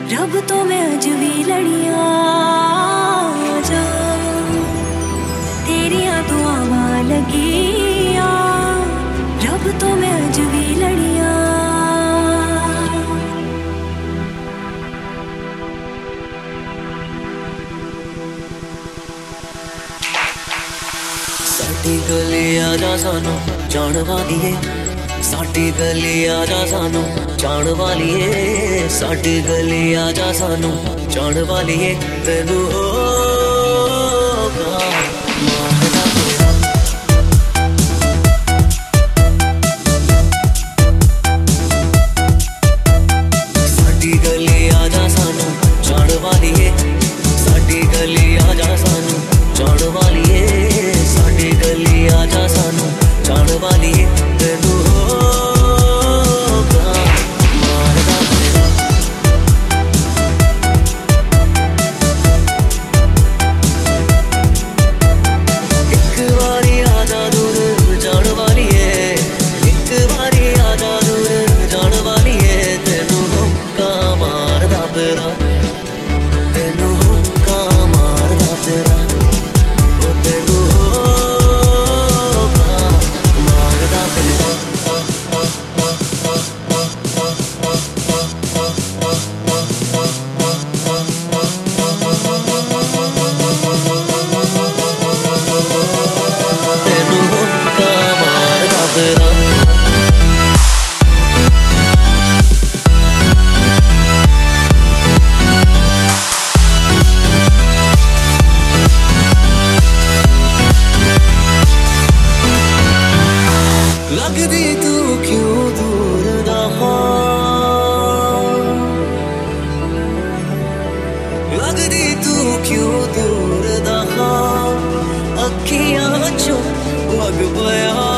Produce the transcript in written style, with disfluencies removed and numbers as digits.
रब तो मैं अज भी लड़िया जा तेरिया दुआवां लगिया रब तो मैं अज भी लड़िया। साडी गली आजा सानू जान वालिए, साडी गली आजा सानू जान वालिए, साडी गली आजा सानू जान वालिए, तेनू होगा मारदा तेरा। साडी गली आजा सानू जान वालिए, साडी गली आजा सानू जान वालिए, साडी गली आजा सानू जान वालिए, तेनू होगा मारदा तेरा। एक बारी आजा दूर जान वालिए, एक बारी आजा दूर जान वालिए, तेनू होगा मारदा तेरा, तेनू होगा मारदा तेरा। लगदी तू क्यों दूर रहा, लगदी तू क्यों दूर रहा, अखियां चों लग पया